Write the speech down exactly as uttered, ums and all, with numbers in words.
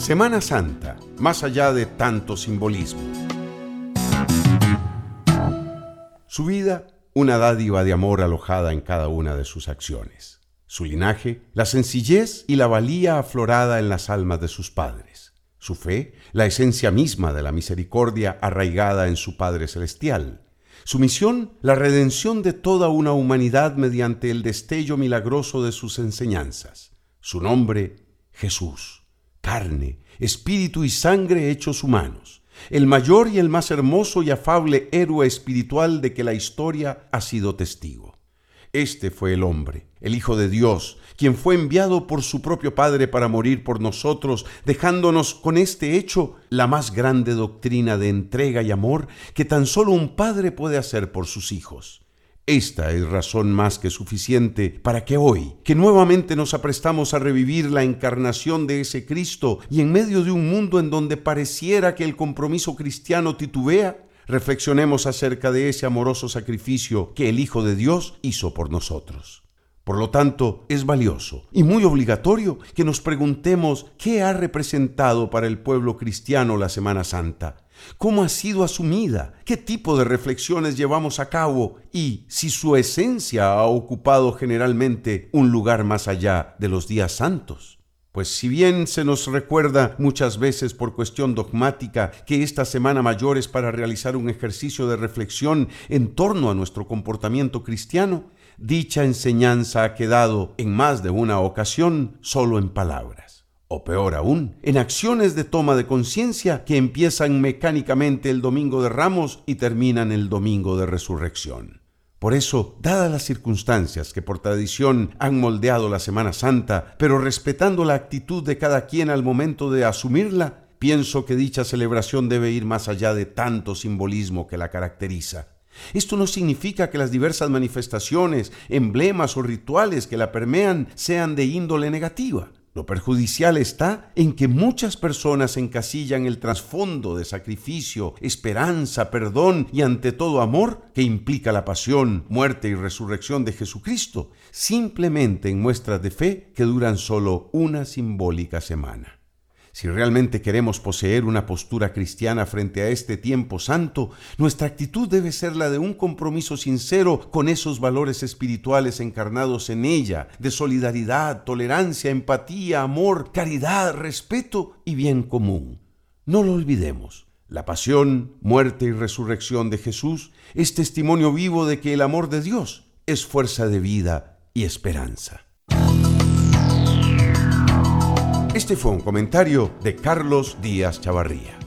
Semana Santa, más allá de tanto simbolismo. Su vida, una dádiva de amor alojada en cada una de sus acciones. Su linaje, la sencillez y la valía aflorada en las almas de sus padres. Su fe, la esencia misma de la misericordia arraigada en su Padre Celestial. Su misión, la redención de toda una humanidad mediante el destello milagroso de sus enseñanzas. Su nombre, Jesús, carne, espíritu y sangre hechos humanos, el mayor y el más hermoso y afable héroe espiritual de que la historia ha sido testigo. Este fue el hombre, el Hijo de Dios, quien fue enviado por su propio Padre para morir por nosotros, dejándonos con este hecho la más grande doctrina de entrega y amor que tan solo un padre puede hacer por sus hijos. Esta es razón más que suficiente para que hoy, que nuevamente nos aprestamos a revivir la encarnación de ese Cristo y en medio de un mundo en donde pareciera que el compromiso cristiano titubea, reflexionemos acerca de ese amoroso sacrificio que el Hijo de Dios hizo por nosotros. Por lo tanto, es valioso y muy obligatorio que nos preguntemos qué ha representado para el pueblo cristiano la Semana Santa, cómo ha sido asumida, qué tipo de reflexiones llevamos a cabo y si su esencia ha ocupado generalmente un lugar más allá de los días santos. Pues si bien se nos recuerda muchas veces por cuestión dogmática que esta Semana Mayor es para realizar un ejercicio de reflexión en torno a nuestro comportamiento cristiano, dicha enseñanza ha quedado en más de una ocasión solo en palabras, o peor aún, en acciones de toma de conciencia que empiezan mecánicamente el Domingo de Ramos y terminan el Domingo de Resurrección. Por eso, dadas las circunstancias que por tradición han moldeado la Semana Santa, pero respetando la actitud de cada quien al momento de asumirla, pienso que dicha celebración debe ir más allá de tanto simbolismo que la caracteriza. Esto no significa que las diversas manifestaciones, emblemas o rituales que la permean sean de índole negativa. Lo perjudicial está en que muchas personas encasillan el trasfondo de sacrificio, esperanza, perdón y ante todo amor que implica la pasión, muerte y resurrección de Jesucristo, simplemente en muestras de fe que duran solo una simbólica semana. Si realmente queremos poseer una postura cristiana frente a este tiempo santo, nuestra actitud debe ser la de un compromiso sincero con esos valores espirituales encarnados en ella, de solidaridad, tolerancia, empatía, amor, caridad, respeto y bien común. No lo olvidemos. La pasión, muerte y resurrección de Jesús es testimonio vivo de que el amor de Dios es fuerza de vida y esperanza. Este fue un comentario de Carlos Díaz Chavarría.